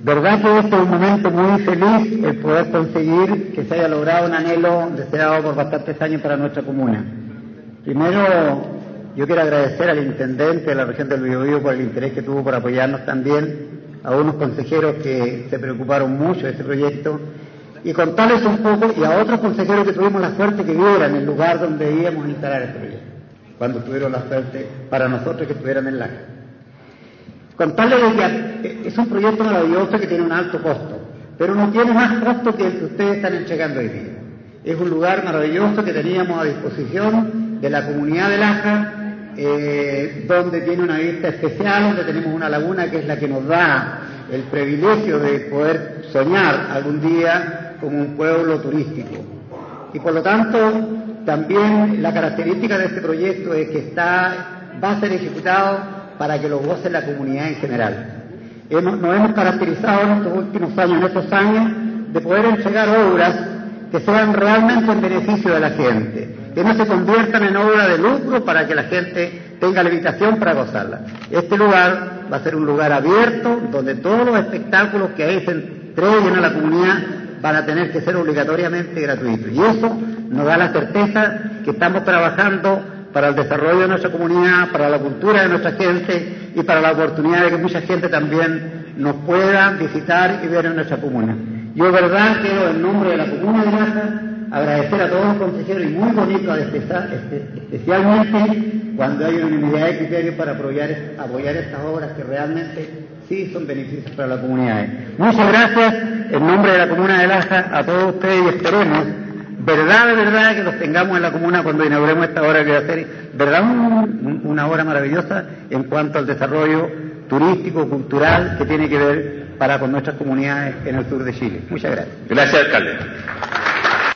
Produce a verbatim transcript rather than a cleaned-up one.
Verdad que este es un momento muy feliz el poder conseguir que se haya logrado un anhelo deseado por bastantes años para nuestra comuna. Primero, yo quiero agradecer al intendente de la región del Biobío por el interés que tuvo por apoyarnos también, a unos consejeros que se preocuparon mucho de este proyecto, y contarles un poco, y a otros consejeros que tuvimos la suerte que vieran el lugar donde íbamos a instalar este proyecto, cuando tuvieron la suerte para nosotros que estuvieran en Laja. Contarles que es un proyecto maravilloso que tiene un alto costo, pero no tiene más costo que el que ustedes están entregando hoy día. Es un lugar maravilloso que teníamos a disposición de la comunidad de Laja, eh, donde tiene una vista especial, donde tenemos una laguna que es la que nos da el privilegio de poder soñar algún día como un pueblo turístico. Y por lo tanto, también la característica de este proyecto es que está, va a ser ejecutado para que lo goce la comunidad en general. Hemos, nos hemos caracterizado en estos últimos años, en estos años, de poder entregar obras que sean realmente en beneficio de la gente, que no se conviertan en obras de lucro para que la gente tenga la invitación para gozarla. Este lugar va a ser un lugar abierto, donde todos los espectáculos que ahí se entreguen a la comunidad van a tener que ser obligatoriamente gratuitos. Y eso nos da la certeza que estamos trabajando para el desarrollo de nuestra comunidad, para la cultura de nuestra gente y para la oportunidad de que mucha gente también nos pueda visitar y ver en nuestra comuna. Yo, verdad, quiero, en nombre de la comuna de Laja, agradecer a todos los consejeros, y muy bonito especialmente cuando hay unanimidad de criterios para apoyar, apoyar estas obras que realmente sí son beneficios para la comunidad. Muchas gracias, en nombre de la comuna de Laja, a todos ustedes, y esperemos verdad, de verdad, que los tengamos en la comuna cuando inauguremos esta obra que va a ser, verdad, un, una obra maravillosa en cuanto al desarrollo turístico, cultural, que tiene que ver para con nuestras comunidades en el sur de Chile. Muchas gracias. Gracias, alcalde.